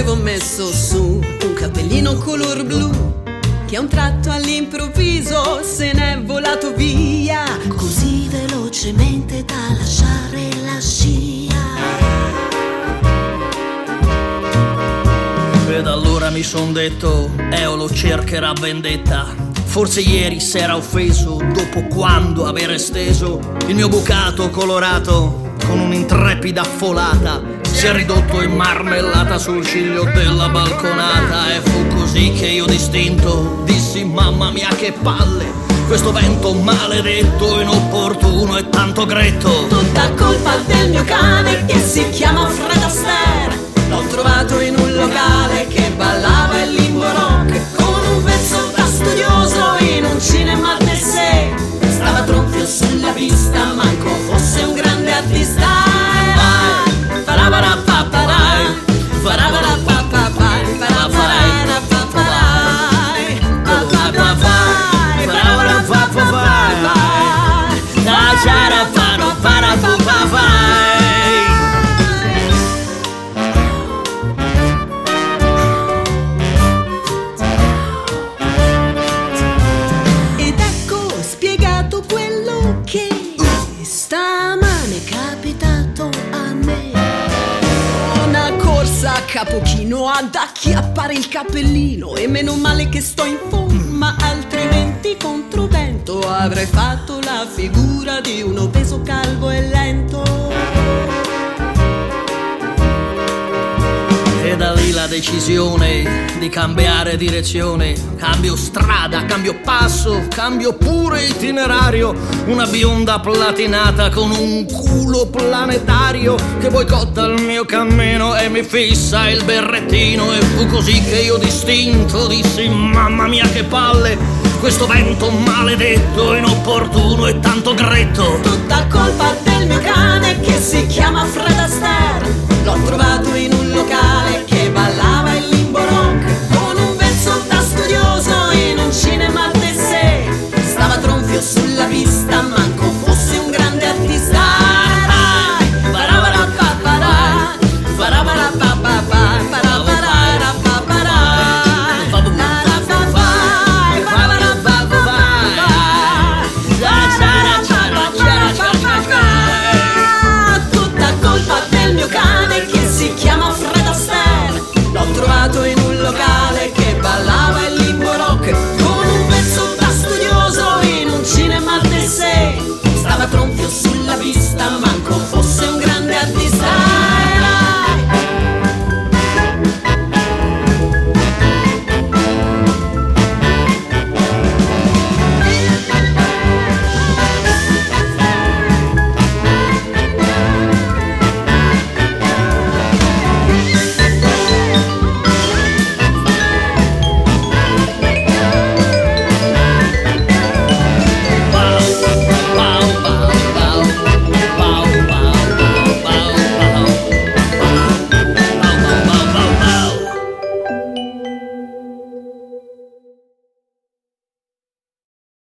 avevo messo su un cappellino color blu che a un tratto all'improvviso se n'è volato via così velocemente da lasciare la scia. Ed allora mi son detto, Eolo cercherà vendetta. Forse ieri s'era offeso dopo quando aver esteso il mio bucato colorato con un'intrepida folata. Si è ridotto in marmellata sul ciglio della balconata. E fu così che io distinto dissi: mamma mia che palle, questo vento maledetto, inopportuno e tanto gretto. Tutta colpa del mio cane che si chiama Fred Astaire. L'ho trovato in un locale che ballava il limbo rock con un vezzo da studioso in un cinema del sé. Stava tronfio sulla pista, manco fosse un grande artista. Stamane è capitato a me una corsa a capochino ad acchiappare il cappellino. E meno male che sto in forma, altrimenti contro vento avrei fatto la figura di un obeso calvo e lento. E da lì la decisione di cambiare direzione. Cambio strada, cambio passo, cambio pure itinerario. Una bionda platinata con un culo planetario che boicotta il mio cammino e mi fissa il berrettino. E fu così che io distinto dissi: mamma mia che palle, questo vento maledetto, inopportuno e tanto gretto. Tutta colpa del mio cane che si chiama Fred Astaire.